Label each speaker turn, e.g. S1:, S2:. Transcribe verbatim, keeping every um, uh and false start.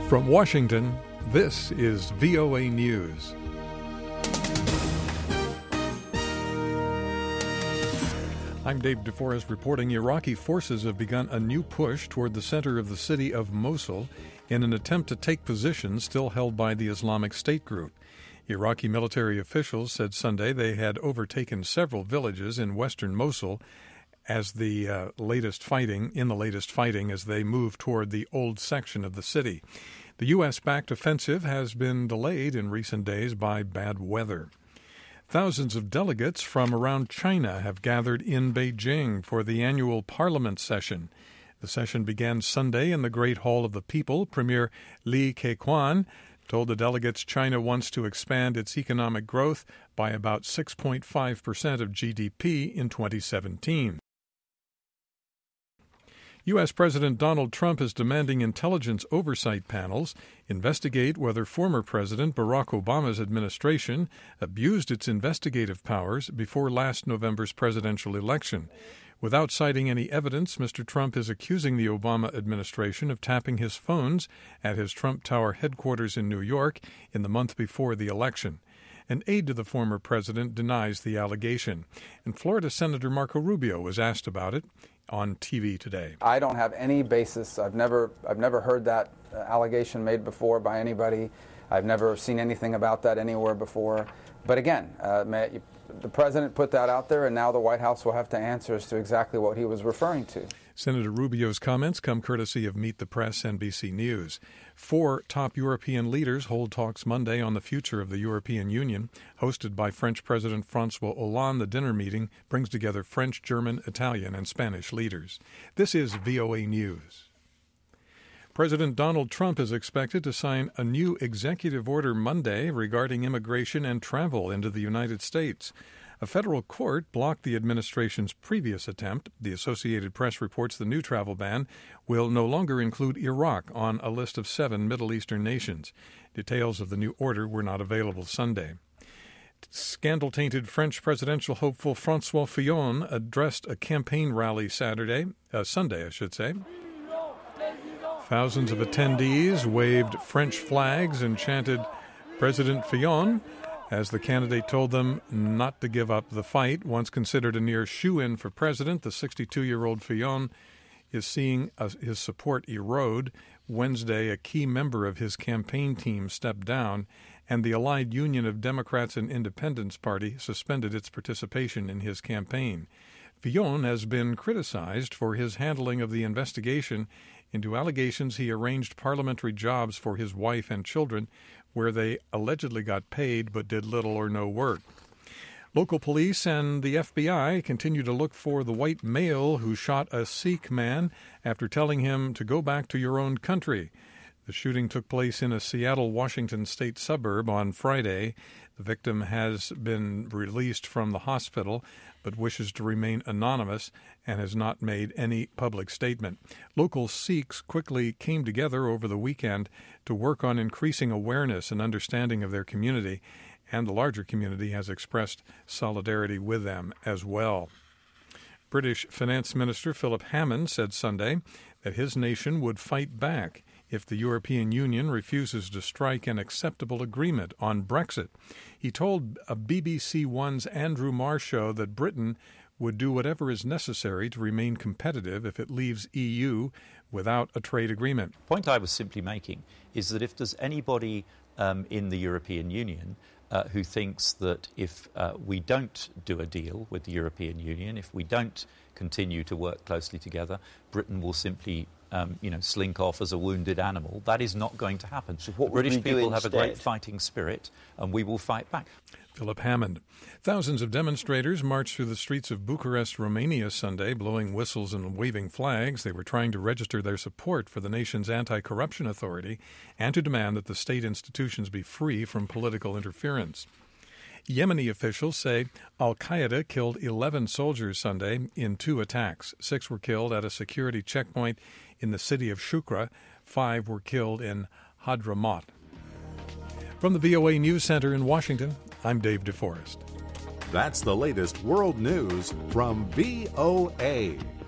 S1: From Washington, this is V O A News. I'm Dave DeForest reporting Iraqi forces have begun a new push toward the center of the city of Mosul in an attempt to take positions still held by the Islamic State group. Iraqi military officials said Sunday they had overtaken several villages in western Mosul as the uh, latest fighting, in the latest fighting as they move toward the old section of the city. The U S-backed offensive has been delayed in recent days by bad weather. Thousands of delegates from around China have gathered in Beijing for the annual parliament session. The session began Sunday in the Great Hall of the People. Premier Li Keqiang told the delegates China wants to expand its economic growth by about six point five percent of G D P in twenty seventeen. U S. President Donald Trump is demanding intelligence oversight panels investigate whether former President Barack Obama's administration abused its investigative powers before last November's presidential election. Without citing any evidence, Mister Trump is accusing the Obama administration of tapping his phones at his Trump Tower headquarters in New York in the month before the election. An aide to the former president denies the allegation, and Florida Senator Marco Rubio was asked about it on T V today.
S2: I don't have any basis. I've never, I've never heard that uh, allegation made before by anybody. I've never seen anything about that anywhere before. But again, uh, may, the president put that out there, and now the White House will have to answer as to exactly what he was referring to.
S1: Senator Rubio's comments come courtesy of Meet the Press, N B C News. Four top European leaders hold talks Monday on the future of the European Union. Hosted by French President François Hollande, the dinner meeting brings together French, German, Italian, and Spanish leaders. This is V O A News. President Donald Trump is expected to sign a new executive order Monday regarding immigration and travel into the United States. A federal court blocked the administration's previous attempt. The Associated Press reports the new travel ban will no longer include Iraq on a list of seven Middle Eastern nations. Details of the new order were not available Sunday. Scandal-tainted French presidential hopeful François Fillon addressed a campaign rally Saturday, uh, Sunday, I should say. Thousands of attendees waved French flags and chanted President Fillon as the candidate told them not to give up the fight. Once considered a near shoo-in for president, the sixty-two-year-old Fillon is seeing a, his support erode. Wednesday, a key member of his campaign team stepped down, and the Allied Union of Democrats and Independents Party suspended its participation in his campaign. Fillon has been criticized for his handling of the investigation into allegations he arranged parliamentary jobs for his wife and children, where they allegedly got paid but did little or no work. Local police and the F B I continue to look for the white male who shot a Sikh man after telling him to go back to your own country. The shooting took place in a Seattle, Washington state suburb on Friday. The victim has been released from the hospital but wishes to remain anonymous and has not made any public statement. Local Sikhs quickly came together over the weekend to work on increasing awareness and understanding of their community, and the larger community has expressed solidarity with them as well. British Finance Minister Philip Hammond said Sunday that his nation would fight back if the European Union refuses to strike an acceptable agreement on Brexit. He told a B B C One's Andrew Marr show that Britain would do whatever is necessary to remain competitive if it leaves E U without a trade agreement.
S3: The point I was simply making is that if there's anybody um, in the European Union uh, who thinks that if uh, we don't do a deal with the European Union, if we don't continue to work closely together, Britain will simply Um, you know, slink off as a wounded animal. That is not going to happen. So what the British people have a great fighting spirit, and we will fight back.
S1: Philip Hammond. Thousands of demonstrators marched through the streets of Bucharest, Romania Sunday, blowing whistles and waving flags. They were trying to register their support for the nation's anti-corruption authority and to demand that the state institutions be free from political interference. Yemeni officials say al-Qaeda killed eleven soldiers Sunday in two attacks. Six were killed at a security checkpoint in the city of Shukra. Five were killed in Hadramaut. From the V O A News Center in Washington, I'm Dave DeForest.
S4: That's the latest world news from V O A.